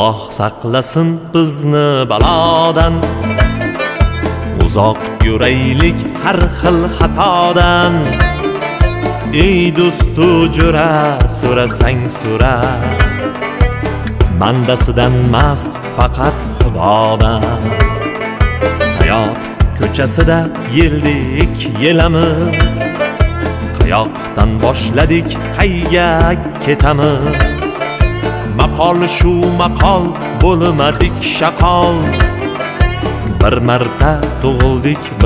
Alloh saqlasin bizni balodan, uzoq yuraylik har xil xatodan. Ey do'stu jo'ra, so'rasang so'ra, bandasidan mas faqat Xudodan. Hayot ko'chasida yeldik yelamiz, qayoqdan boshladik qayga ketamiz. Maqol shu maqol bo'lmadik shaqol, bir marta tug'ildik